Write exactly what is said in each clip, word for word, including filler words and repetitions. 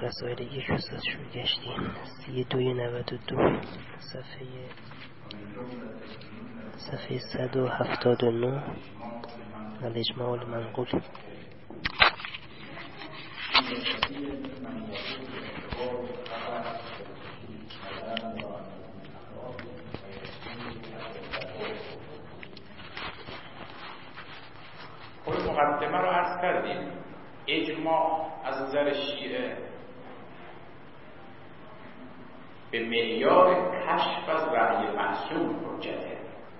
مسائل یک استاد شروع گشتیم. سی دوی نود و دو صفحه صفحه صد و هفتاد و نه الاجماع المنقول. خود مقدمه رو عرض کردیم. اجماع از نظر شیعه به معیار کشف از رأی معصوم حجته،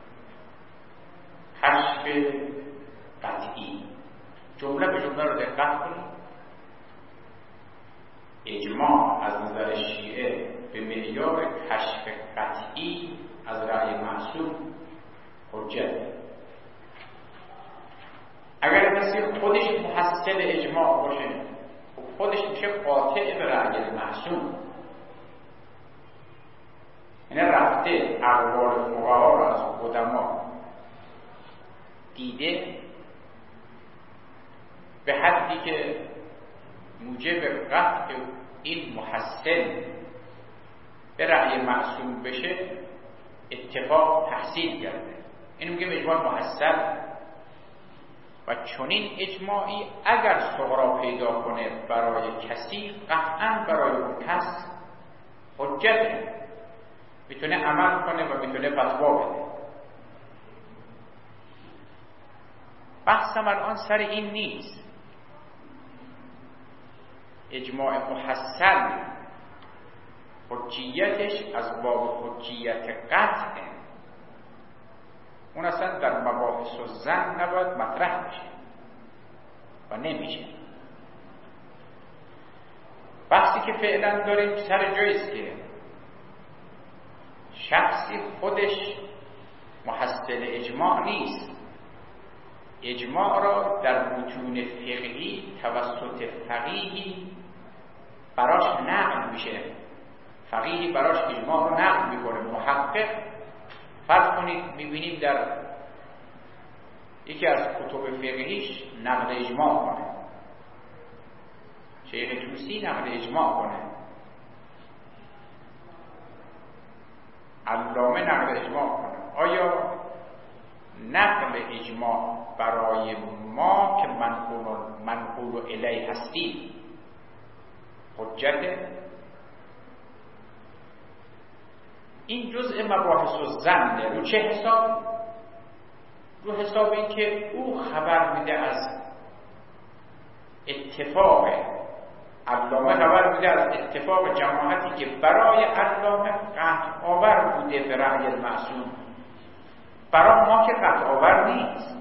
کشف قطعی. جمله به جمله رو دقت کنید. اجماع از نظر شیعه به معیار کشف قطعی از رأی معصوم حجته. اگر کسی خودش محصل اجماع باشه، خودش میشه قاطع به رأی معصوم. یعنی رفته اقوال فقها رو از قدما دیده به حدی که موجب قطع این محصل به رأی معصوم بشه اتفاق تحصیل کرده. اینو میگه اجماع محصل. و چنین اجماعی اگر ثغرا پیدا کنه برای کسی، قطعا برای اون کس حجته، میتونه عمل کنه و میتونه فتوا بده. بحثم الان سر این نیست. اجماع محصل حجیتش از باب حجیت قطعه، اون اصلا در مباحث و زن نباید مطرح بشه و نمیشه. بحثی که فعلا داریم سر جاییست که شخصی خودش محصل اجماع نیست، اجماع را در متون فقهی توسط فقیهی براش نقل میشه. فقیهی براش اجماع رو نقل میکنه. محقق فرض کنید میبینیم در یکی از کتب فقهیش نقل اجماع کنه، شیخ توسی نقل اجماع کنه، علامه نقل اجماع کنه. آیا نقل اجماع برای ما که منقول منقول الیه هستیم حجته؟ این جزء مباحث و زنده. رو چه حساب؟ رو حساب این که او خبر میده از اتفاق علامه، خبر میده از اتفاق جماعتی که برای علامه قطع آور بوده به رأی المعصوم. برای ما که قطع آور نیست،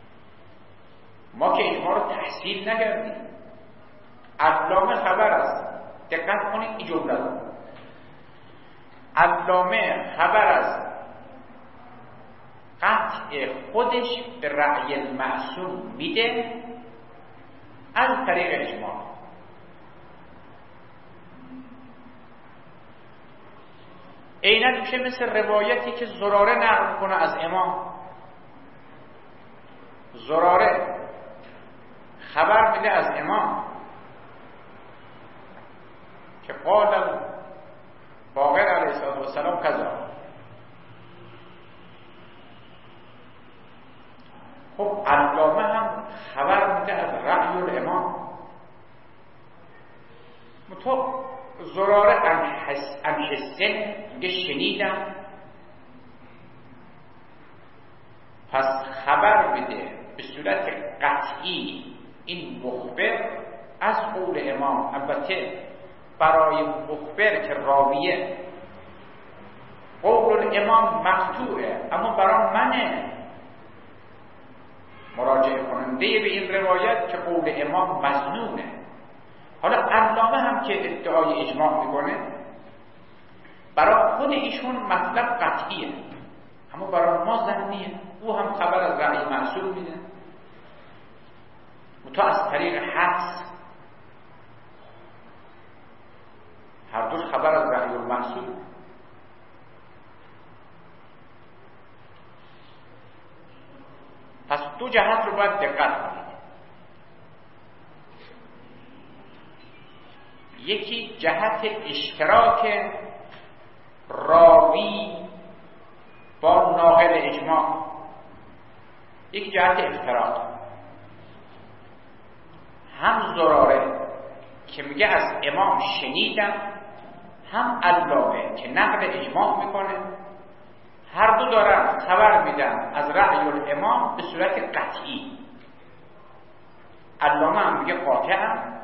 ما که اجماع رو تحصیل نکردیم. علامه خبر است. دقت کنید این جمله رو. علامه خبر از قطع خودش به رأی المعصوم میده از طریق اجماع. عیناً میشه مثل روایتی که زراره نقل کنه از امام. زراره خبر میده از امام که قال باقر علیه السلام کذا. خب علامه هم خبر میده از رأی الامام. تو زراره انحسن میگه شنیدم، پس خبر میده به صورت قطعی این مخبر از قول امام. البته برای مخبر که راویه قول الامام مقطوعه، اما برای منه مراجعه کننده به این روایت که قول امام مظنونه. حالا علامه هم که ادعای اجماع میکنه، برای خود ایشون مطلب قطعیه، اما برای ما ظنیه. او هم خبر از رأی معصوم میده، تو از طریق حدس. هر دوش خبر از رأی المعصوم. پس دو جهت رو باید دقت کنید. یکی جهت اشتراک راوی با ناقل اجماع، یک جهت افتراق. هم زراره که میگه از امام شنیدم، هم علامه که نقل اجماع میکنه، هر دو دارن خبر میدن از رأی الامام به صورت قطعی. علامه هم میگه قاطعم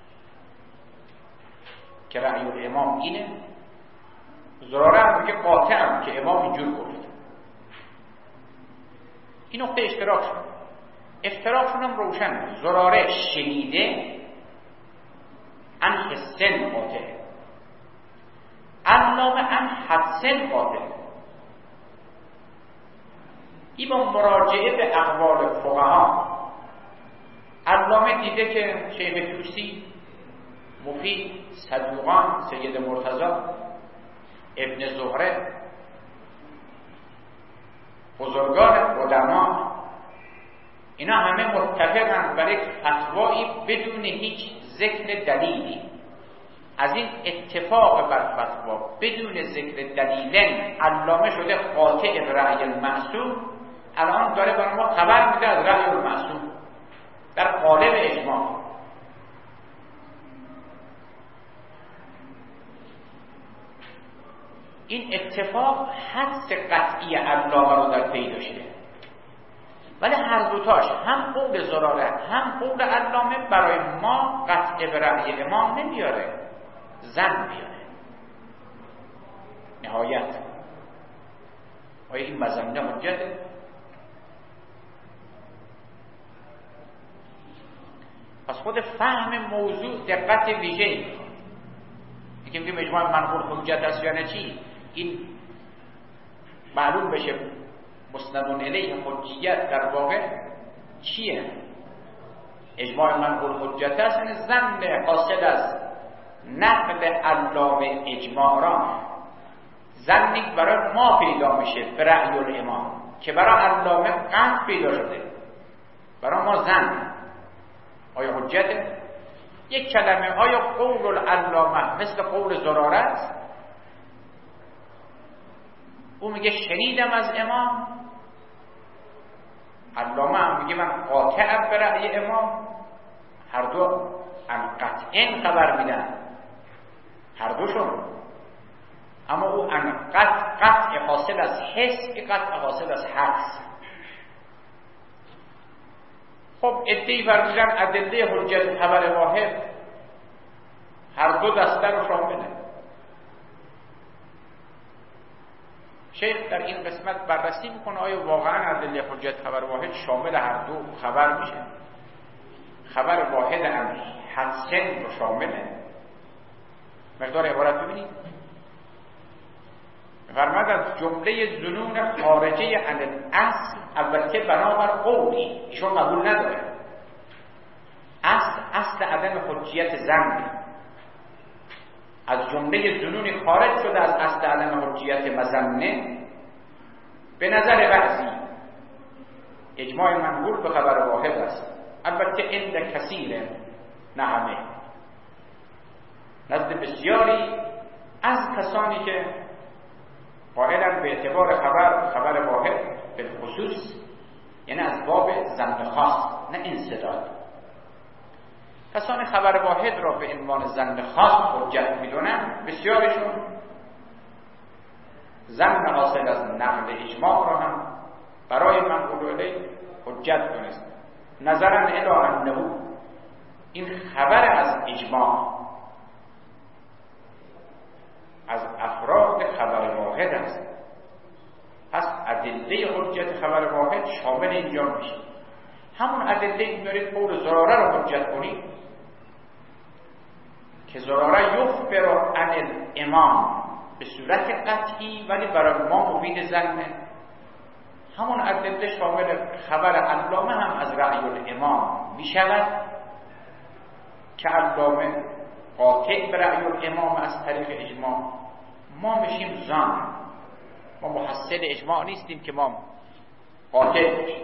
که رأی الامام اینه، زراره هم میگه قاطعم که امام اینجور گفت. این نقطه اشتراک شد. افتراقشون هم روشن. زراره شنیده ان حسن قاطع، علامه ان حدسن قاطع. این با مراجعه به اقوال فقها، علامه دیده که شیخ توسی، مفید، صدوقان، سید مرتضی، ابن زهره، بزرگان علما، اینا همه متفقن بر یک فتوایی بدون هیچ ذکر دلیلی. از این اتفاق بر فتوا بدون ذکر دلیلن علامه شده قاطع به رأی المعصوم. الان داره برای ما خبر میده از رأی المعصوم در قالب اجماع. این اتفاق حدس قطعی علامه رو در پی داشته، ولی هر دوتاش هم قول زراره هم قول علامه برای ما قطع به رأی امام نمیاره، زن میاره. نهایت آیا این مظنه حجته؟ پس خود فهم موضوع دقت ویژه‌ای میخواد. میگیم که اجماع منقول حجت است یا نه چی؟ این معلوم بشه مسند الیه حجیت در واقع چیه؟ اجماع منقول حجت است، این ظن حاصل از نقل علامه اجماع را ظنی برای ما پیدا میشه به رأی الامام که برای علامه قطع پیدا شده، برای ما ظن. آیا حجته؟ یک کلمه آیا قول العلامه مثل قول زراره است؟ او میگه شنیدم از امام، علامه هم میگه من قاطعم به رأی امام، هر دو ان قطعاً خبر میدن، هر دوشون. اما او ان قطع قطع حاصل از حس، قطع حاصل از حدس. خب ادعی فرمودن ادله حجت خبر واحد هر دو دسته رو شامله. شیخ در این قسمت بررسی میکنه آیا واقعا ادله حجت خبر واحد شامل هر دو خبر میشه؟ خبر واحد هم حدسن رو شامله. مقدار عبارت ببینید. فرمود از جمله ظنون خارجه عن الاصل، البته بنابر قولی ایشون قبول نداره. اصل اصل عدم حجیت ظن از جمله ظنون خارج شده از اصل عدم حجیت مظنه. به نظر بعضی اجماع منقول به خبر واحد است، البته عند کثیر، نه همه، نزد بسیاری از کسانی که قائلند به اعتبار خبر خبر واحد به خصوص، یعنی از باب ظن خاص نه انسداد. کسانی خبر واحد را به عنوان ظن خاص حجت میدونن، بسیارشون ظن حاصل از نقل اجماع را هم برای منقول الیه حجت دونست. نظرا الی انه این خبر از اجماع از افراد خبر واحد است، پس ادله حجت خبر واحد شامل اینجا میشه. همون ادله که میارید قول زراره رو حجت کنید که زراره یخبر عن الامام به صورت قطعی ولی برای ما مفید ظنه، همون ادله شامل خبر علامه هم از رأی الامام میشود که علامه قاطع به رأی الامام از طریق اجماع. ما میشیم ظن، ما محصل اجماع نیستیم که ما قاطع باشیم.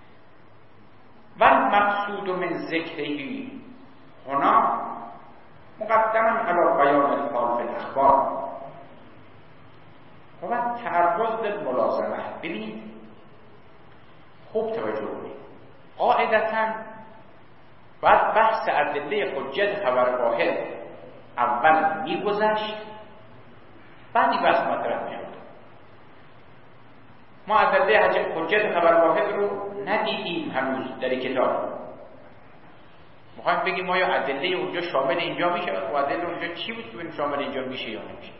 و مقصود من ذکرهی هنا مقدما علی بیان الحال فی الاخبار و بعد تعرض للملازمه. ببینید خوب توجه کنید، قاعدتاً باید بحث ادله حجت خبر واحد اول میگذشت، بعدی بحث مطرح میشد. ما ادله حجت خبر واحد رو ندیدیم هنوز در کتاب. میخوایم بگیم ما یا ادله اونجا شامل اینجا میشه و ادله اونجا چی بود که شامل اینجا میشه یا نمیشه.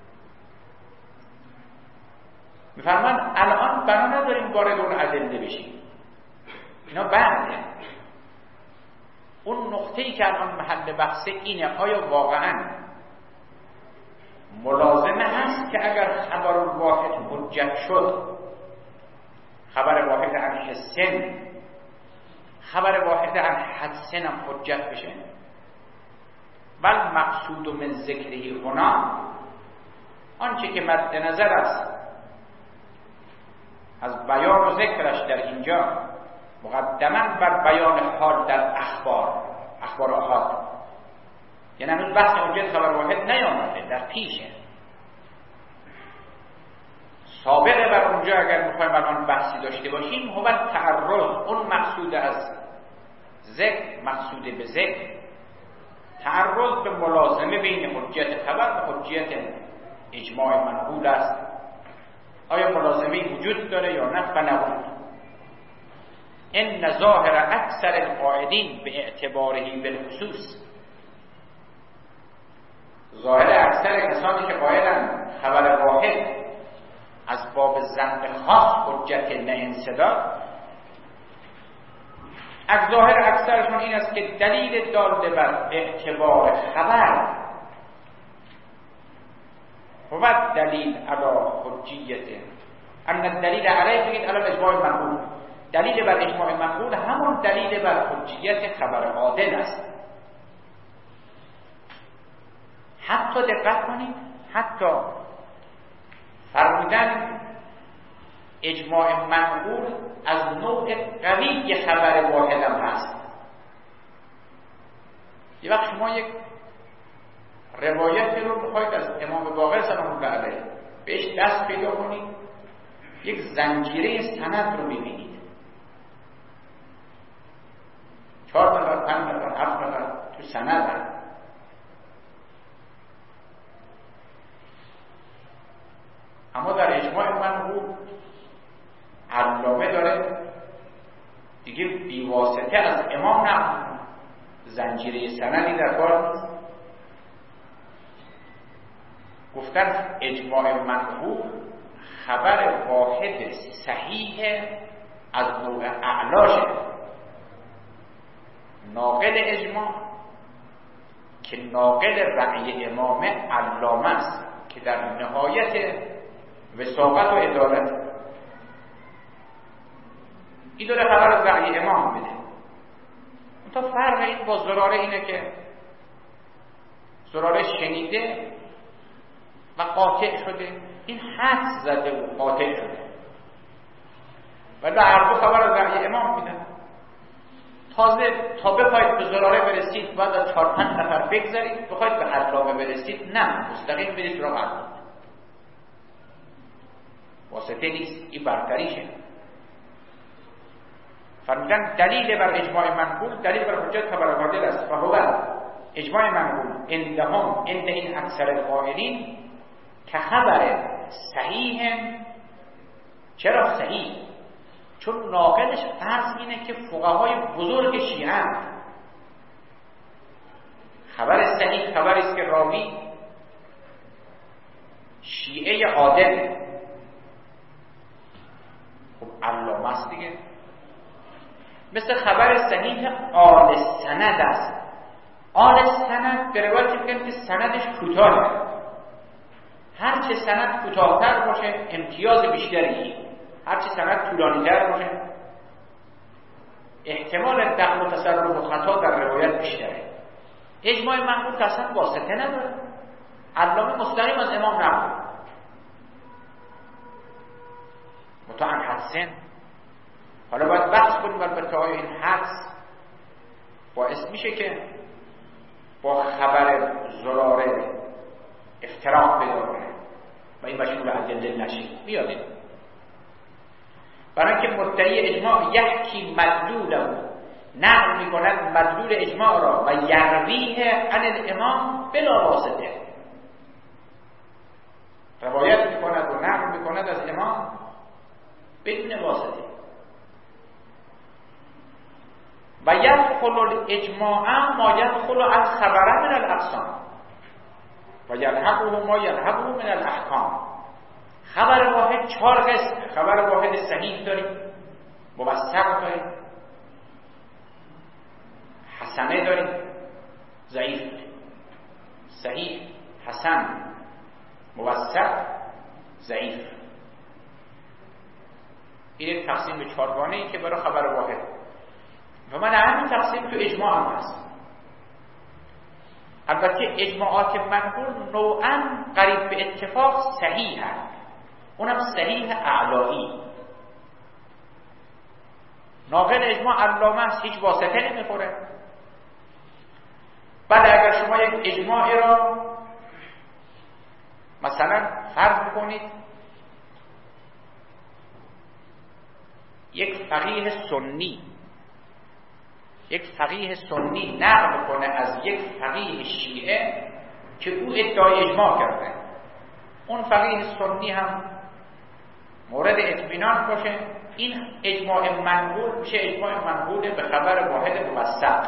میفرمان الان بنا نداریم وارد اون ادله بشیم، اینا بعده. اون نقطه‌ای که الان محل بحثه اینه آیا واقعا ملازمه هست که اگر خبر واحد حجت شد، خبر واحد عن حسن، خبر واحد عن حدسن هم حجت بشه. بل مقصود من ذکرهی هنا، آنچه که مد نظر است از بیان و ذکرش در اینجا مقدما بر بیان حال در اخبار، اخبار آحاد، یعنی هنوز بحث حجت خبر واحد نیامده، در پیشه، سابقه بر اونجا. اگر میخوایم الان بحثی داشته باشیم هو تعرض، اون مقصود از ذکر، مقصود به ذکر، تعرض به ملازمه بین حجت خبر و حجت اجماع منقول است. آیا ملازمه وجود داره یا نه؟ فنقول ان ظاهر اکثر القائدین به اعتباره بالخصوص، ظاهر اکثر کسانی که قائلن خبر واحد از باب ظن خاص حجت نه انصداد، از ظاهر اکثرشون این است که دلیل داده بر اعتبار خبر و دلیل علی حجیت، اما دلیل علیه بگید علی اجماع منقول، دلیل بر اجماع منقول همون دلیل بر حجیت خبر عادل است. حتی دقت کنید، حتی فرمودن اجماع منقول از نوع قوی خبر واحد هم هست. یه وقت شما یک روایت رو بخواید از امام باقر سلام الله علیه بهش دست پیدا کنید، یک زنجیره سند رو میبینید، چهار نفر، پنج نفر، هفت نفر تو سند هم. اما در اجماع منقول علامه داره دیگه بیواسطه از امام نه، زنجیره سندی در کار نیست. گفتن اجماع منقول خبر واحد صحیح از نوع اعلاشه، ناقل اجماع که ناقل رأی امام علامه است که در نهایت وساقت و عدالت این داره خبر از رأی امام بده. تا فرق این با زراره اینه که زراره شنیده و قاطع شده، این حدس زده و قاطع شده و به هر دو خبر از رأی امام میدن. تازه تا بخواید به زراره برسید بعد از چهار پنج نفر بگذارید، بخواید به علامه برسید نه، مستقیم برید را علامه، واسطه نیست، این برتریشه. فرمودن دلیل بر اجماع منقول دلیل بر حجت خبر عادل است. و هو اجماع منقول عندهم، عند این اکثر القائلین، که خبر صحیح. چرا صحیح؟ چون ناقلش فرض اینه که فقهای بزرگ شیعه، خبر صحیح خبری است که راوی شیعه عادل، خب علامه است دیگه. مثل خبر صحیح آل سند است. آل سند به روایت میگن که سندش کوتاهه، هرچه سند کوتاه‌تر باشه امتیاز بیشتری، هرچه سند طولانی‌تر باشه احتمال دخل و تصرف و خطا در روایت بیشتره. اجماع منقول که اصلا واسطه نداره، علامه مستقیم از امام نقل متعن حدسن. حالا باید بحث کنیم البته آیا این حدس باعث میشه که با خبر زراره افتراق پیدا کنه و این مشمول ادله نشه. میاد برای اینکه مدعی اجماع یحکی مدلوله نقل میکند مدلول اجماع را و یرویه عن الامام بلا واسطه، روایت میکند و نقل میکند از امام بدون واسطه. و یدخل الاجماع ما یدخل الخبر من الاقسام و یلحقه ما یلحقه من الاحکام. خبر واحد چهار قسم. خبر واحد صحیح داریم، موثق داریم، حسنه داریم، ضعیف داریم. صحیح، حسن، موثق، ضعیف. این یک تقسیم به چهارگانه ای که برای خبر واحد و من همین تقسیم تو اجماع هم هست. البته اجماعات منقول نوعا قریب به اتفاق صحیح هست، اونم صحیح اعلایی. ناقل اجماع علامه است، هیچ واسطه نمیخوره. بعد اگر شما یک اجماعی را مثلا فرض کنید یک فقیه سنی یک فقیه سنی نقل کنه از یک فقیه شیعه که او ادعای اجماع کرده، اون فقیه سنی هم مورد اطمینان باشه، این اجماع منقول میشه اجماع منقول به خبر واحد موثق.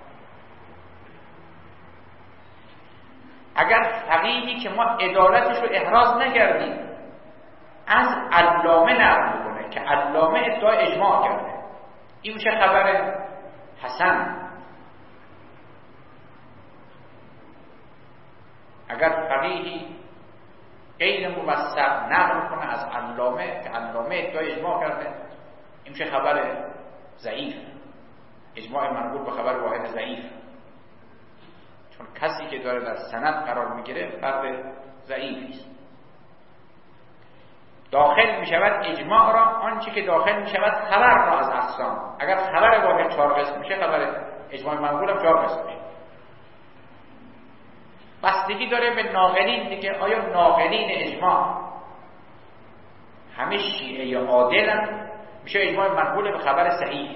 اگر فقیهی که ما عدالتش رو احراز نکردیم از علامه نقل میکنه که علامه ادعای اجماع کرده، این میشه خبر حسن. اگر فقیهی غیر موثق نقل کنه از علامه که علامه ادعای اجماع کرده، این میشه خبر ضعیف. اجماع منقول به خبر واحد ضعیف، چون کسی که داره در سند قرار میگیره فرد ضعیفی است. داخل میشود اجماع را آنچه که داخل میشود خبر را از اقسام. اگر خبر واحد چهار قسم میشه، خبر اجماع منقول هم چهار قسم میشه. بستگی داره به ناقلین دیگه. آیا ناقلین اجماع همه شیعه یا عادلن؟ میشه اجماع منقول به خبر صحیح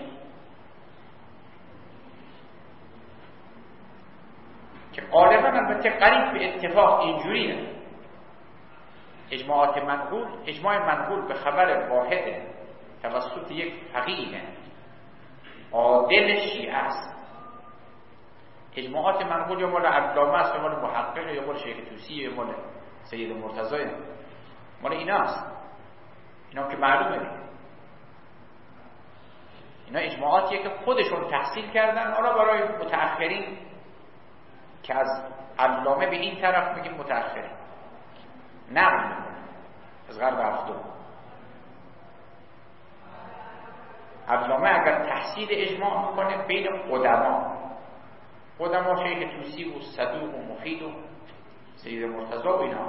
که غالبا البته قریب به اتفاق اینجوریه. اجماعات منقول، اجماع منقول به خبر واحد توسط یک فقیه عادل شیعه است. اجماعات منقول یا مال علامه است یا مال محقق یا مال شیخ طوسی یا مال سید مرتضی، مال اینا است. اینا که معلومه دیگه. اینا اجماعاتیه که خودشون تحصیل کردن. حالا برای متأخرین که از علامه به این طرف میگیم متأخرین، نقل میکنه از قرن هفتم. علامه اگر تحصیل اجماع میکنه بین قدما، قدما شیخ طوسی و صدوق و مفید و سید مرتضی و اینا،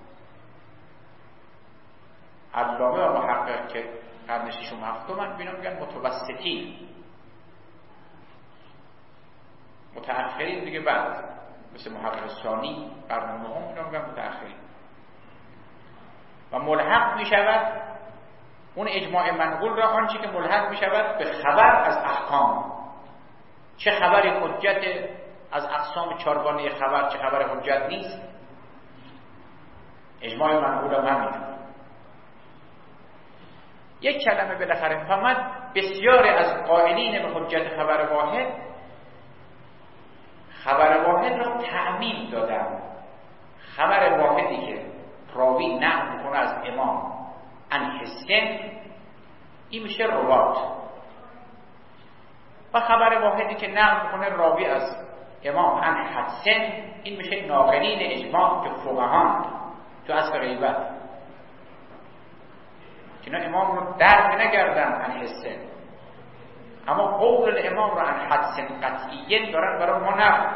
علامه و محقق که قرن ششم هفتم بینا میگن متوسطین. متأخرین دیگه بعد مثل محقق ثانی قرن نهم اینا میگن متأخرین. و ملحق می شود اون اجماع منقول را آنچه که ملحق می شود به خبر از احکام. چه خبر حجت از اقسام چارگانه خبر، چه خبر حجت نیست، اجماع منقول هم همینه. یک کلمه بالاخره فهمد بسیاری از قائلین به حجت خبر واحد خبر واحد را تعمیم دادن. خبر واحدی که راوی نقل میکنه از امام عن حسن، این میشه روات. و خبر واحدی که نقل میکنه راوی از امام عن حسن، این میشه ناقلین اجماع که فقهان تو اصل غیبت که اینا امام رو درک نکردن عن حسن، اما قول امام رو عن حسن قطعیه دارن برای ما نقل.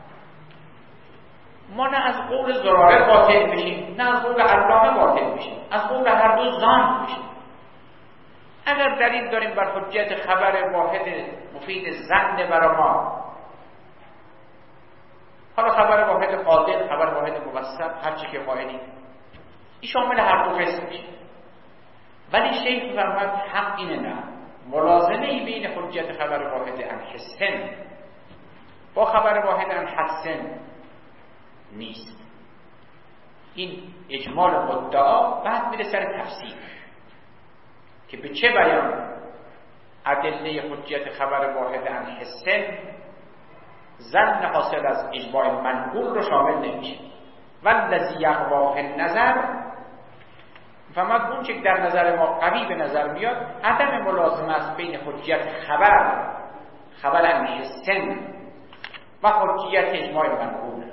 ما نه از قول زراره باطل میشیم، نه از قول علامه باطل میشیم، از قول هر دو زان میشیم. اگر دلیل داریم بر حجت خبر واحد مفید زن برای ما حالا خبر واحد عادل، خبر واحد موثق، هر چی که قائلی این شامل هر دو قسم میشه. ولی شیخ فرمود حق اینه نه، ملازمه ای بین حجت خبر واحد عن حسن با خبر واحد عن حسن نیست. این اجمال مدعا بعد میره سر تفسیر که به چه بیان ادله حجت خبر واحد عن حسن ظن حاصل از اجماع منقول رو شامل نمیشه. والذی یقواه النظر فمد اون چه در نظر ما قوی به نظر میاد عدم ملازمه است بین حجت خبر خبر عن حسن و حجیت اجماع منقول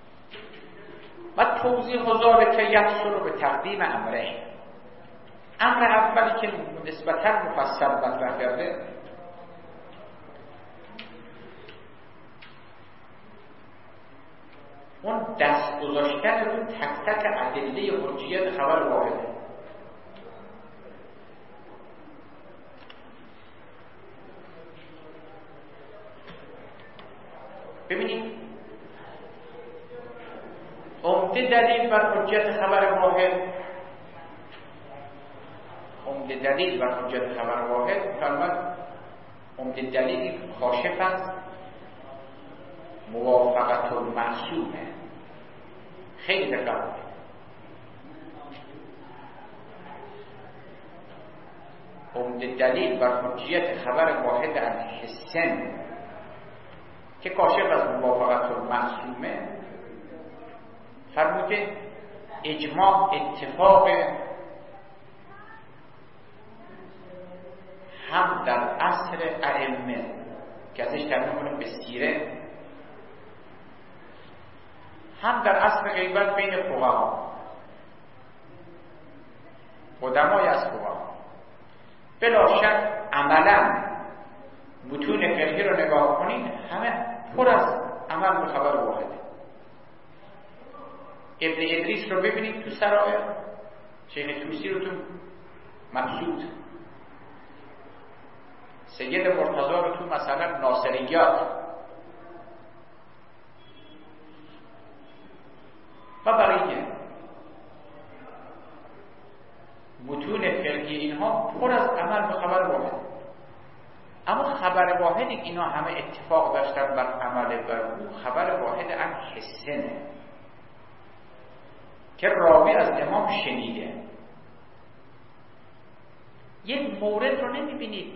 و توضیح ذلک یحصل به تقدیم امرین. امر اولی که نسبتاً مفصل مطرح کرده اون دست گذاشتن رو تک تک ادله حجیت خبر واحده. ببینید عمده دلیل بر حجت خبر واحد عمده دلیل بر حجت خبر واحد فرمود عمده دلیل کاشف است موافقت المعصومه. خیلی دقیق عمده دلیل بر حجیت خبر واحد عن حسن که کاشف از موافقت المعصومه فرموده اجماع اتفاق هم در عصر ائمه که ازش تعبیر می‌کنه به سیره، هم در عصر غیبت بین فقها قدمای از فقها. بلا شک عملا متون فقهی رو نگاه کنید همه پر از عمل به خبر واحده. ابن ادریس رو ببینید تو سرایر، شیخ توسی رو تو مبسوط، سید مرتضی رو تو مثلا ناصریات و بقیه متون فقهی اینها پر از عمل به خبر واحد. اما خبر واحدی اینا همه اتفاق داشتن بر عمل بر او خبر واحد عن حسنه که راوی از امام شنیده. یک مورد رو نمیبینید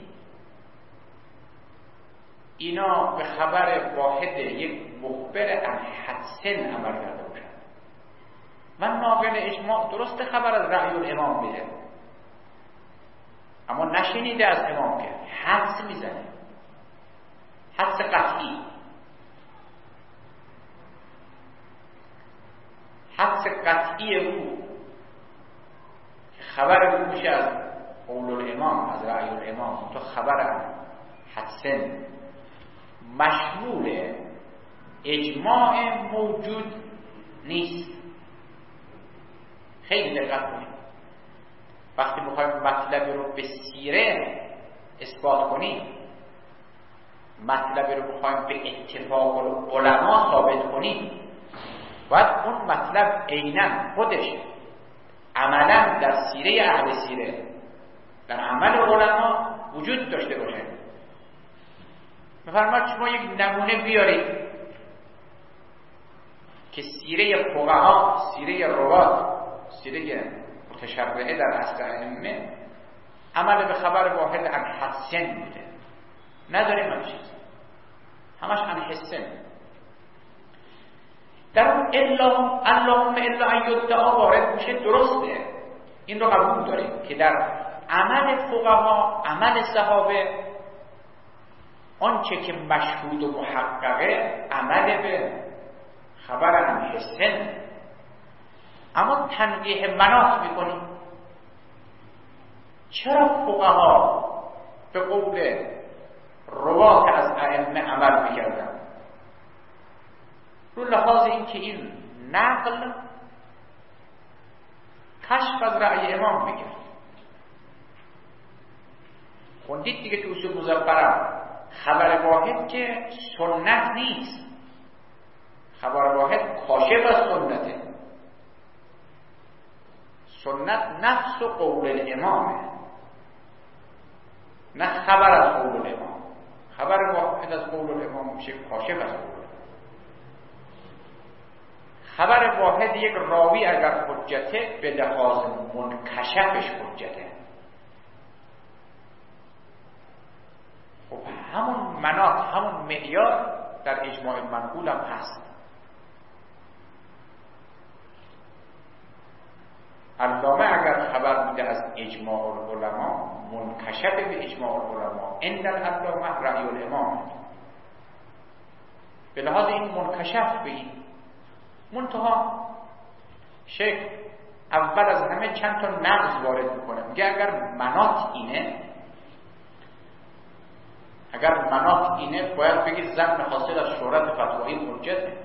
اینا به خبر واحد یک مخبر عن حسن عمل کرده باشن و ناقل اجماع درست خبر از رأی الامام میده اما نشنیده از امام که حدس میزنه، حدس قطعی، حدس قطعی او که خبر او میشه از قول الامام، از رأی الامام، تو خبر حدسن مشمول اجماع موجود نیست. خیلی دقت کنید وقتی میخوایم مطلبی رو به سیره اثبات کنیم، مطلبی رو میخوایم به اتفاق علما ثابت کنیم، باید اون مطلب عیناً خودش عملاً در سیره اهل سیره، در عمل علما وجود داشته باشه. میفرماید شما یک نمونه بیارید که سیره فقها، سیره روات، سیره متشرعه در عصر ائمه عمل به خبر واحد عن حسن بوده. نداریم همه چیز، همش عن حسن. در اون الا اللهم الا ان یدعا وارد میشه، درسته، این رو قبول داریم که در عمل فقها، عمل صحابه، آنچه که مشهود و محققه عمل به خبر عن حسن. اما تنقیح مناط میکنیم چرا فقها به قول روات از ائمه عمل میکردن؟ رو لحاظ این که این نقل کشف از رأی امام میکرد. خوندید دیگه تو اصول مظفرم، خبر واحد که سنت نیست، خبر واحد کاشف از سنته. سنت نفس و قول الامامه، نه خبر از قول الامام. خبر واحد از قول الامام میشه کاشف از قول الامام. خبر واحد یک راوی اگر حجته به لحاظ منکشفش حجته. خب همون مناط، همون معیار در اجماع منقول هم هست. علامه اگر خبر میده از اجماع العلماء، منکشف به اجماع العلماء، عند العلامه رأی الامام، به لحاظ این منکشف به این منتها شیخ اول از همه چند تا نقض وارد میکنه. میگه اگر مناط اینه، اگر مناط اینه باید بگید ظن حاصل از شهرت فتوایی حجته.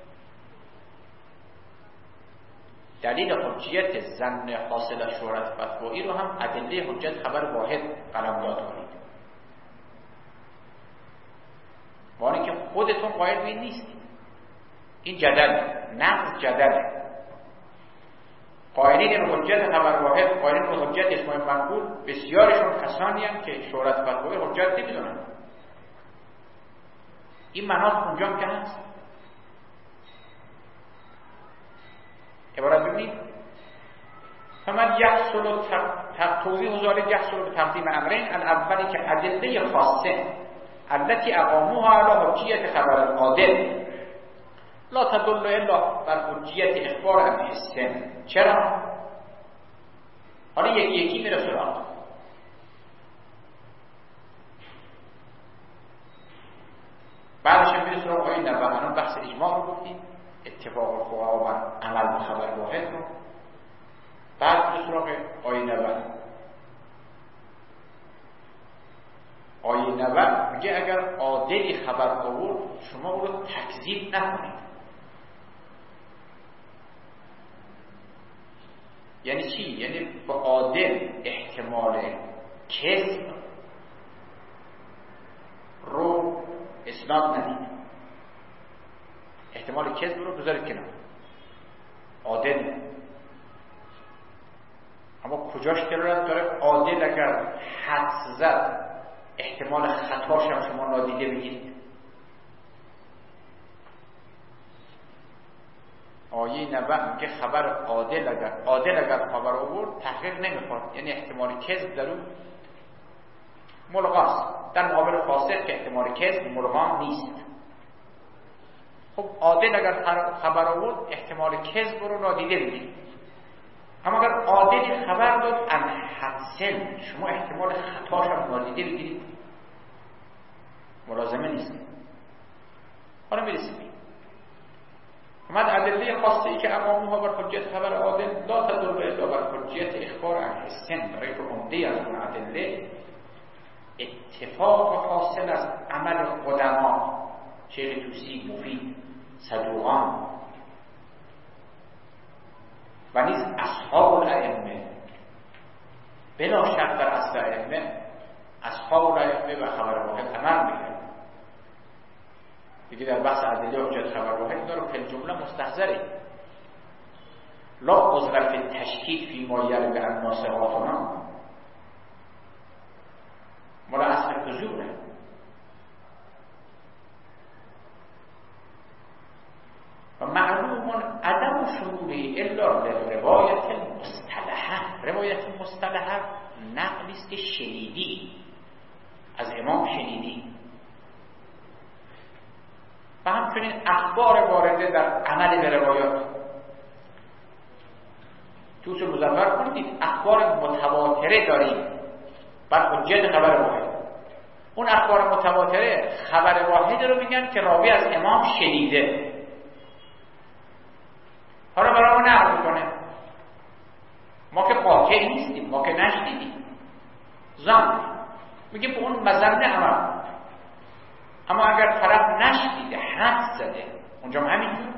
دلیل حجیت ظن حاصل از شهرت فتوایی رو هم ادله حجت خبر واحد قلمداد کنید. وانی که خودتون قائل به این نیستید. این جدل، نقض جدله. قائلین به حجت خبر واحد، قائلین به حجت اجماع منقول، بسیارشون کسانی هم که شهرت فتوایی حجت نمیدونن. این مناط اونجا هم که هست. عبارت ببینید فمن یحصل توضیح ذلك یحصل به تقدیم امرین. الاولی که ادله خاصه التي اقاموها على حجیت خبر العادل لا تدل الا بر حجیت اخبار عن السن. چرا؟ حالا یکی یکی میره سراغ. بعدش هم میره سراغ آیه نبوه. الان بحث اجماع رو گفتیم، اتفاق الفقها بر عمل به خبر واحد رو. بعد میره سراغ آیه نبوه. آیه نبوه میگه اگر عادلی خبر آورد شما او رو تکذیب نکنید. یعنی چی؟ یعنی با عادل احتمال کذب رو اسناد ندید. احتمال کذب رو بذارید کنار. عادل اما کجاش دلالت داره؟ عادل اگر حدس زد احتمال خطاش هم شما نادیده بگیرید. آیه نبوه میگه خبر عادل اگر عادل اگر خبر آورد تحقیق نمیخواد، یعنی احتمال کذب در اون ملغاست، در مقابل فاسق که احتمال کذب ملغا نیست. خب عادل اگر خبر آورد احتمال کذب رو نادیده بگیرید. اما اگر عادل خبر داد ان حدسن شما احتمال خطاش هم نادیده بگیرید، ملازمه نیست. حالا میرسیم اومد ادله خاصه ای که اماموها بر حجیت خبر عادل لا تدل الا بر حجیت اخبار عن السن. برای که عمده از اون ادله اتفاق حاصل از عمل قدما، شیخ توسی، مفید، صدوقان و نیز اصحاب الائمه. بلا شک در اصل ائمه اصحاب الائمه و خبر واحد عمل میکنن. دیگه در بحث ادله حجت خبر واحد داره که جمله مستحضره. لا عذر فی التشکیک فی ما یرد الناس هاتنا مال اصل حضوره. و معلوم عدم شموله الا لروایت مصطلحه. روایت مصطلحه نقلی است که شنیدی، از امام شنیدی. و همچنین اخبار وارده در عمل به روایات. تو اصول مظفر کنید اخبار متواتره داریم بر حجت خبر واحد. اون اخبار متواتره خبر واحد رو میگن که راوی از امام شنیده. حالا برای ما نقل میکنه، ما که قاطع نیستیم، ما که نشنیدیم، ظن میگه به اون مظنه عمل. اما اگر طرف نشنیده، حدس زده، اونجا هم همینجور.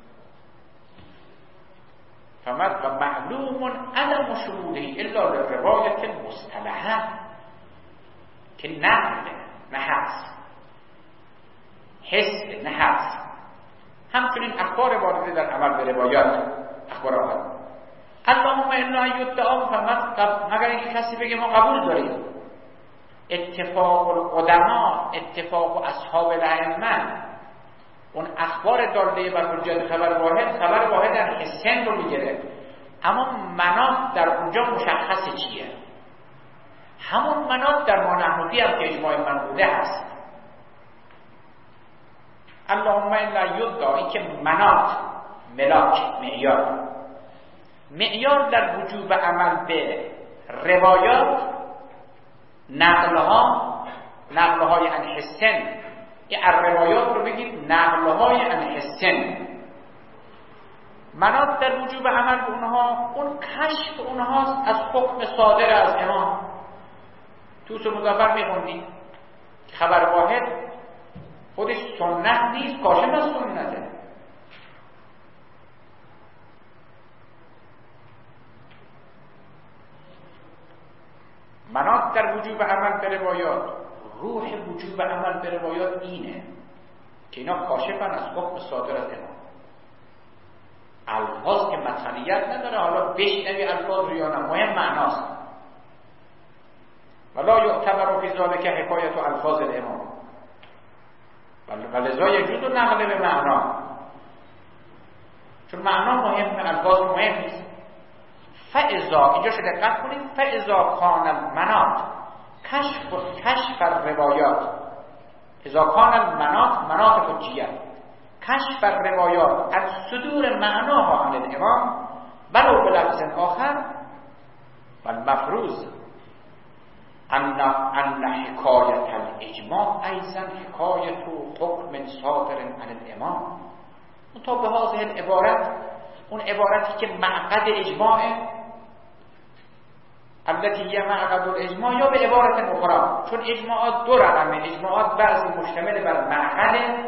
فهمت؟ و معلوم عدم شموله الا لروایت مصطلحه که نقله، نه حدس، حس نه حدس. همچنین اخبار وارده در عمل به روایات، اخبار آخر اللهم الا یدعا، فقط مگر اینکه کسی بگه ما قبول داریم. اتفاق القدما، اتفاق اصحاب الائمه، اون اخبار داله بر حجت خبر واحد، خبر واحد در حسن رو میگیره، اما مناط در اونجا مشخص چیه؟ همون مناط در ما نحنفی هم که اجماع منقوله هست. اللهم الا یدعا، این که مناط، ملاک، معیار، معیار در وجوب عمل به روایات، نقلها، نقلهای عن حسن، این روایات رو بگید نقلهای عن حسن. مناط در وجوب عمل به اونها، اون کشف اونهاست از حکم صادر از امام. تو اصول مظفر میخوندید خبر واحد خودش سنت نیست، کاشف از سنته. مناط در وجوب عمل به روایات، روح وجوب عمل به روایات اینه که اینا کاشفن از حکم صادر از امام. الفاظ که مطلعیت نداره، حالا بشنوی الفاظ رو یا نه، مهم معناست. ولا یعتبر فی ذلک حکایت الفاظ الامام، ولذا یجوز نقل به معنا، چون معنا مهم، الفاظ مهم نیست. فاذا، اینجا شده دقت کنید، فاذا کان المناط کشف کشف الروایات، اذا کان المناط مناط حجیه، کشف الروایات از صدور معناها عن الامام ولو بلفظ آخر، والمفروض ان ان حکایت الاجماع ایضا حکایت حکم صادر عن الامام. تا به هذه العبارت، اون عبارتی که معقد اجماعه، البته یه معقد الاجماع، یا به عبارت اخرى، چون اجماعات دو رقمه، اجماعات بعضی مشتمل بر معقده،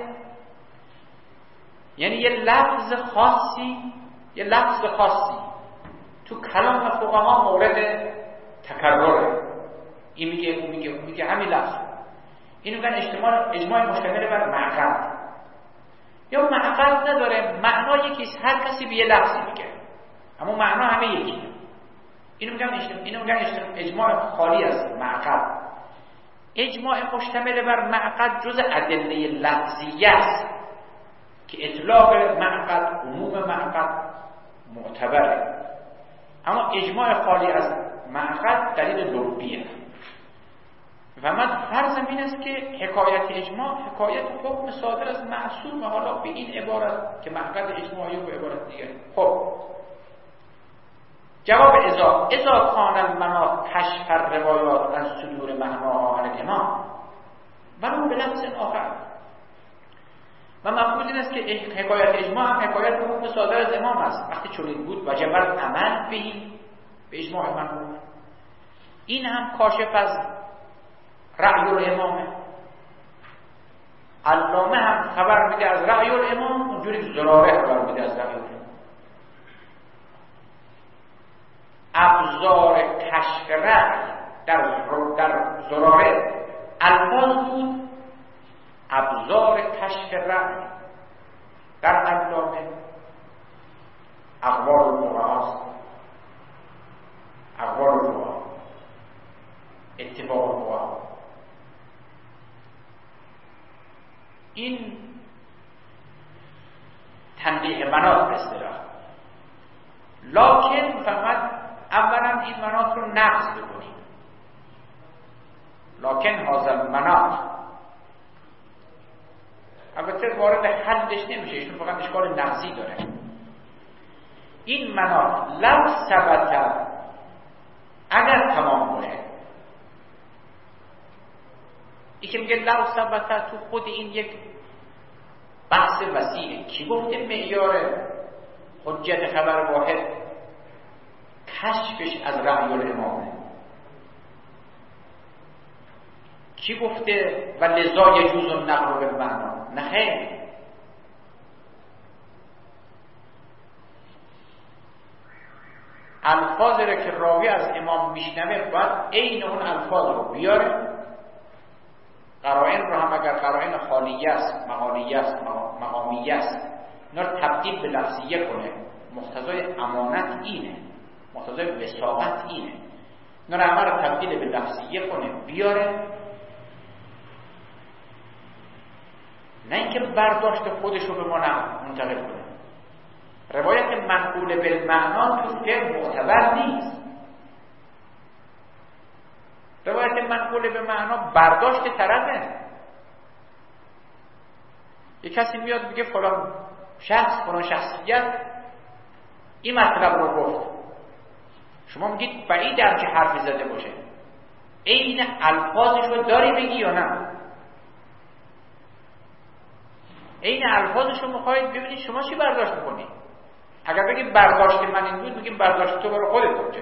یعنی یه لفظ خاصی، یه لفظ خاصی تو کلام فقها مورد تکرره، این میگه اون میگه اون میگه همین لفظ، اینو میگن اجتماع اجماع مشتمل بر معقد. یا معقد نداره، معنا یکیست، هر کسی به یه لفظی میگه اما معنا همه یکیه، اینو میگن اجتماع اینو میگن اجماع خالی از معقد. اجماع مشتمل بر معقد جز ادله لفظیه است که اطلاق معقد، عموم معقد معتبره، اما اجماع خالی از معقد دلیل لغویه. و من فرضم این است که حکایت اجماع حکایت حکم صادر از معصوم، حالا به این عبارت که معقد اجماعی و به عبارت دیگه. خب جواب اذا اذا کان المناط کشف الروایات از صدور معناها عن الامام ولو به لفظ آخر. و مفهوم این است که حکایت اجماع هم حکایت حکم صادر از امام است. وقتی چنین بود وجب العمل به به اجماع منقول. این هم کاشف از رأی الامامه. علامه هم خبر میده از رأی الامام، اونجوری که زراره خبر میده از رأی الامام. ابزار کشف رأی در در زراره الفاظ بود، ابزار کشف رأی در علامه اقوال الفقهاست، اقوال الفقها، اتفاق الفقها. این تنبیه مناط به اصطلاح. لکن فقط اولا این مناط رو نقض بکنیم، لکن هذا مناط البته وارد حلش نمیشه، ایشون فقط اشکال نقضی داره. این مناط لو ثبت، اگر تمام باشه، این که میگه لو ثبت تو خود این یک بحث وسیعه. کی گفته معیار حجت خبر واحد کشفش از رأی الامامه؟ کی گفته و لذا یجوز النقل بالمعنا؟ نه خیر، الفاظی را که راوی از امام میشنوه باید عین اون الفاظ رو بیاره. قرائن رو هم اگر قرائن خالیه است، مقالیه است، مقامیه است، اینا رو تبدیل به لفظیه کنه، مقتضای امانت اینه، مقتضای وساقت اینه، اینا رو همه رو تبدیل به لفظیه کنه بیاره، نه اینکه برداشت خودش رو به ما منتقل کنه. روایت منقول بالمعنا تو فقه معتبر نیست. روایت منقول به معنا برداشت طرفه. یک کسی میاد میگه فلان شخص فلان شخصیت این مطلب رو گفت، شما میگید بعید هم که حرفی زده باشه، این الفاظش رو داری بگی یا نه؟ این الفاظش رو میخواید ببینید شما چی برداشت میکنید. اگر بگید برداشت من این بود، میگیم برداشت تو برای خودت باشه،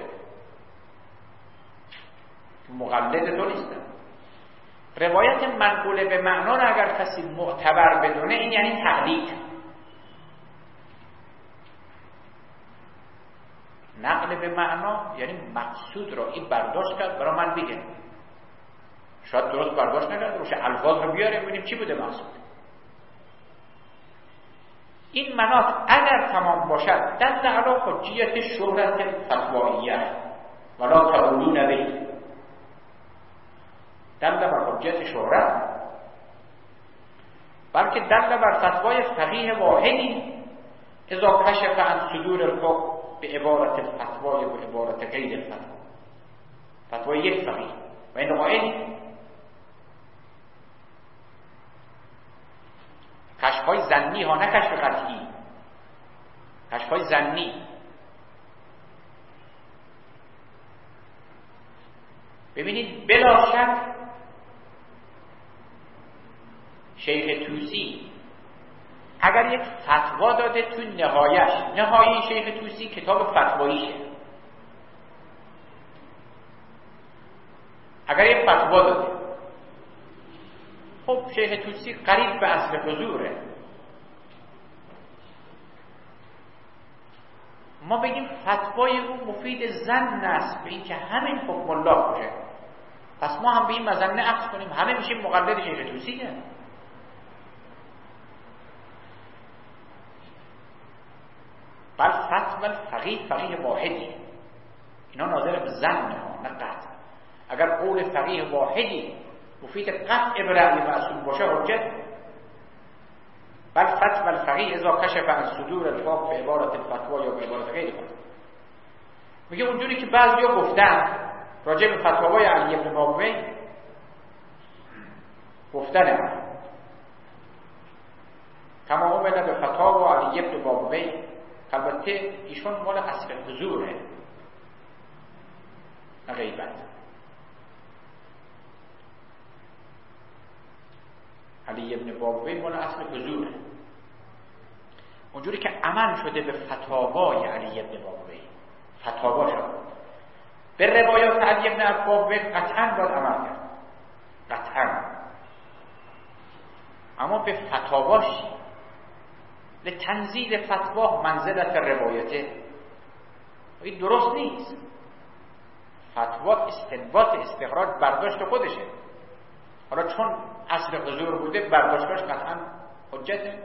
مقلد تو نیستم. روایت منقوله به معنا رو اگر کسی معتبر بدونه، این یعنی تقلید. نقل به معنا یعنی مقصود رو این برداشت کرد برای من بگه، شاید درست برداشت نکرده باشه، الفاظ رو بیاره ببینیم چی بوده مقصود. این مناط اگر تمام باشد دل علی حجیت شهرت فتواییه ولا تعولون به، دل بر حجیت شهرت، بلکه دل بر فتوای فقیه واحدی اذا کشف عن صدور الفقه به عبارت الفتوای و عبارت غیر الفتوا، فتوای یک فقیه و این قائل کشف‌های ظنی ها، نه کشف قطعی، کشف‌های ظنی. ببینید بلا شک شیخ طوسی اگر یک فتوا داده تو نهایش، نهایی شیخ طوسی کتاب فتواییشه، اگر یک فتوا داده، خب شیخ طوسی قریب به اصل حضوره، ما بگیم فتوای او مفید ظن است به این که همین حکم الله باشه، پس ما هم به این مظنه اخذ کنیم همه میشیم مقلد شیخ طوسیه. بل فتوى الفقیه فقیه واحدی، اینا ناظر به ظن ها نه قطع. اگر قول فقیه واحدی مفید قطع برای معصوم باشه حجت. بل فتوى الفقیه اذا کشف عن صدور الفقه به عبارت الفتوا یا به عبارت غیر الفتوا. میگه اونجوری که بعضیا گفتن راجع به فتاوای علی بن بابوی، گفتن تمام اومده به فتاوا علی بن بابوی، البته ایشون مال اصل حضوره نه غیبت. علی بن بابوی مال اصل حضوره، اونجوری که عمل شده به فتاوای علی بن بابوی، فتاوا شد به روایات علی بن بابوی قطعا باید عمل کرد، قطعا، اما به فتاواش لتنزیل فتوا منزلت روایته این درست نیست. فتوا استنباط استخراج برداشت خودشه، حالا چون اصل حضور بوده برداشتش قطعا حجته.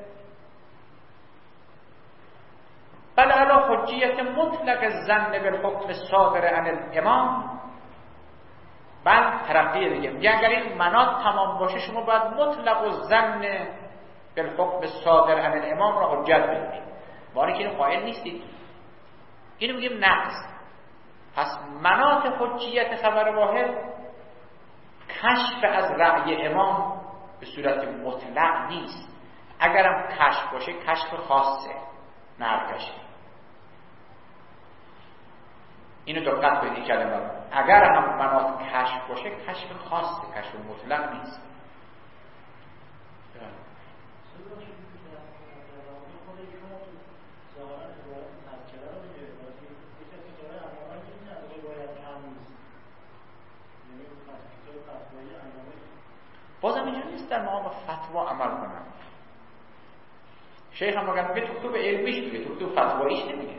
بل علی حجیت مطلق الظن بالحکم صادر عن الامام، بل ترقیه دیگه میگه اگر این مناط تمام باشه شما باید مطلق الظن بالحکم صادر عن الامام را حجت بگیرید. باری که این قائل نیستید، اینو میگیم نقص. پس مناط حجیت خبر واحد کشف از رأی امام به صورت مطلق نیست، اگرم کشف باشه کشف خاصه نه هر کشف. اینو دقت کنید کلمه، اگر هم مناط کشف باشه کشف خاصه، کشف مطلق نیست. بازم اینجور نیست در مقام فتوا عمل کنم. شیخ هم اگر میگه تو کتب علمیش میگه، تو کتب فتواییش نمیگه.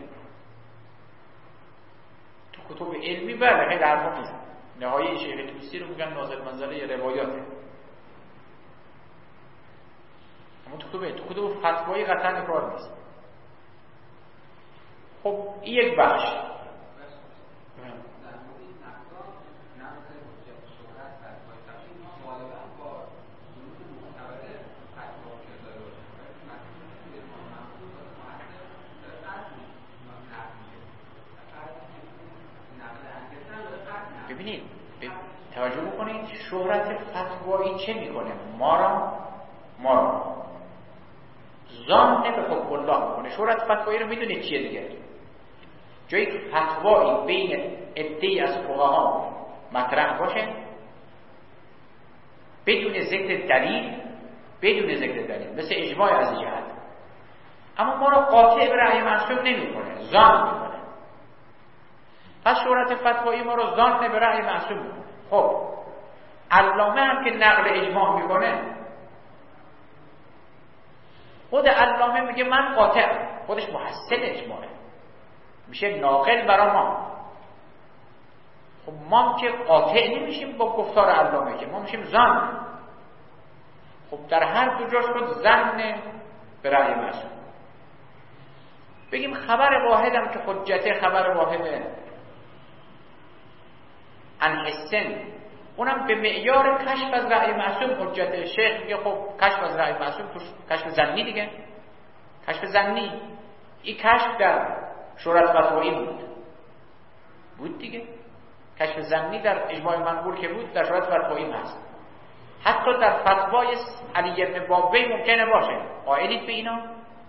تو کتب علمی بله خیلی حرفا نیست. نهایی شیخ طوسی رو میگن نازل منزله روایاته. اما تو کدوم تو کدوم فتوایی قطعا اقرار نیست. خب این یک بخش. ببینید توجه بکنید شهرت فتوایی چه میکنه؟ ما را ما را ظن به حکم الله میکنه. شهرت فتوایی رو میدونید چیه دیگه؟ جایی که فتوایی بین عده‌ای از فقها مطرح باشه بدون ذکر دلیل، بدون ذکر دلیل مثل اجماع از جهت، اما ما را قاطع به رأی معصوم نمیکنه، ظن میکنه. پس شهرت فتوایی ما رو ظن به رأی معصوم میکنه. خب علامه هم که نقل اجماع میکنه، خود علامه میگه من قاطع، خودش محصل اجماعه، میشه ناقل برای ما. خب ما که قاطع نمیشیم با گفتار علامه، که ما میشیم ظن. خب در هر دو جاش خود ظن به رأی معصوم. بگیم خبر واحدم که حجته، خبر واحده عن حسن، اونم به معیار کشف از رأی معصوم حجته. شیخ میگه خب کشف از رأی معصوم کشف ظنی دیگه، کشف ظنی. این کشف در شهرت فتوایی بود بود دیگه، کشف ظنی در اجماع منقول که بود در شهرت فتوایی هست. حتی در فتوای علی بن بابی ممکنه باشه. قائلید به اینا؟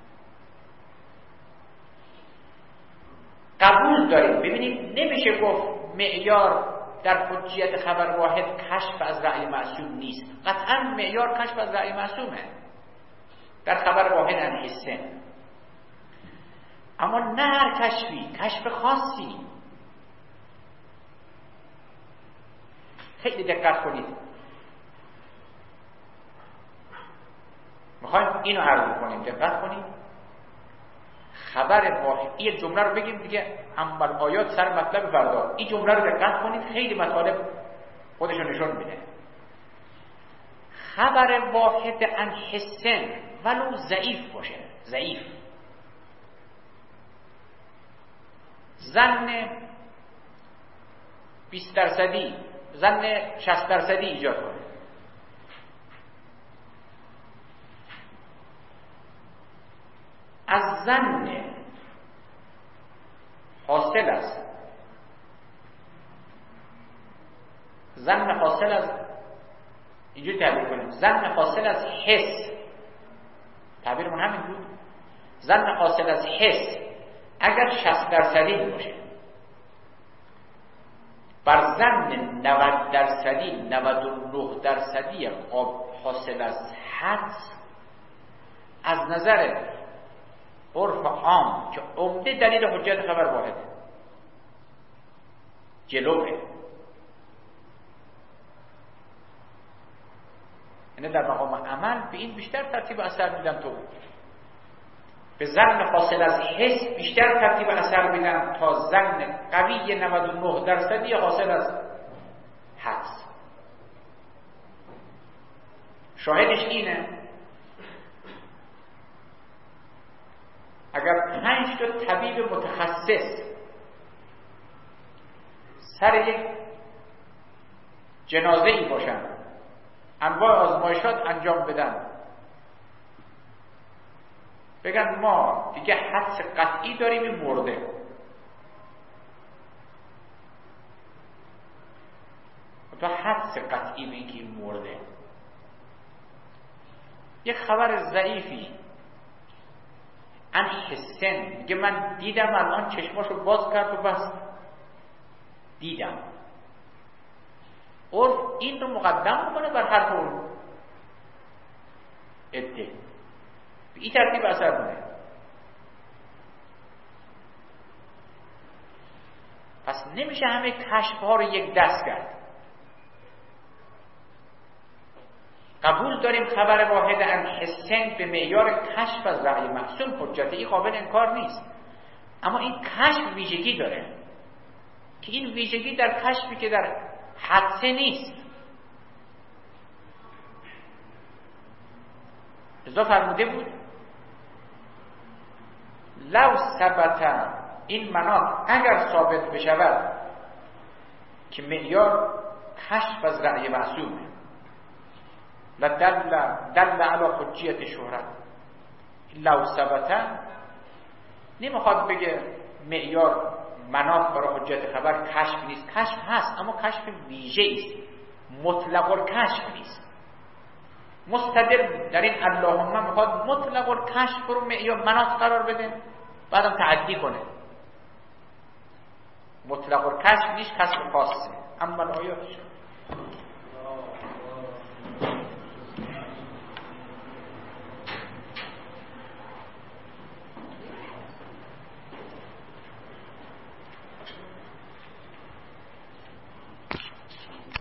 قبول داریم. ببینید نمیشه گفت معیار در حجیت خبر واحد کشف از رأی معصوم نیست. قطعا معیار کشف از رأی معصومه در خبر واحد عن حسن، اما نه هر کشفی، کشف خاصی. خیلی دقت کنید، میخوایم اینو عرض کنیم، دقت کنید. خبر واحد، این جمله رو بگیم دیگه، اما آیات سر مطلب فردا. این جمله رو دقت کنید، خیلی مطالب خودشو نشون میده. خبر واحد عن حسن ولو ضعیف باشه، ضعیف، ظن بیست درصدی، ظن شصت درصدی ایجاد کنه، از ظن حاصل است، ظن حاصل از، اینجوری تعبیر کنیم، ظن حاصل از حس، تعبیرمون همین بود، ظن حاصل از حس اگر شصت درصدی باشه بر ظن نود درصدی، نود و نه درصدی حاصل از حدس، از نظر عرف عام که عمده دلیل حجت خبر واحده جلوه، یعنی در مقام عمل به این بیشتر ترتیب اثر میدن، تو به ظن حاصل از حس بیشتر ترتیب اثر میدن تا ظن قوی نود و نه درصدی حاصل از حدس. شاهدش اینه اگر پنج تا طبیب متخصص سر یک جنازه ای باشن، انواع آزمایشات انجام بدن، بگن ما دیگه حدس قطعی داریم این مرده، تا حدس قطعی به اینکه این مرده، یک خبر ضعیفی ان حسن میگه من دیدم الان چشماشو باز کرد و بس دیدم، عرف این رو مقدم میکنه بر حرف اون عده، به این ترتیب اثر کنه. پس نمیشه همه کشف ها رو یک دست کرد. قبول داریم خبر واحد عن حسن به معیار کشف از رأی معصوم حجت، این قابل انکار نیست، اما این کشف ویژگی داره که این ویژگی در کشفی که در حدسه نیست. لذا فرموده بود لو ثبت این مناط اگر ثابت بشود که معیار کشف از رأی معصومه لدل دل علی حجیت شهرت. لو ثبت نمیخواد بگه معیار مناط برای حجت خبر کشف نیست، کشف هست اما کشف ویژه است، مطلق الکشف نیست. مستدل در این اللهم میخواد مطلق الکشف رو معیار مناط قرار بده بعدم تعدی کنه. مطلق الکشف نیست، کشف خاصه. اما آیاتش